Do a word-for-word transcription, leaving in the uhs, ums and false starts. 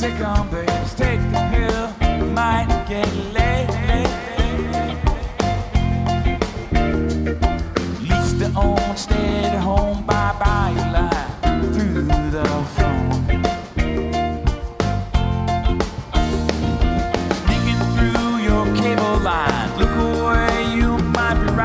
Sick on, baby, take the pill, you might get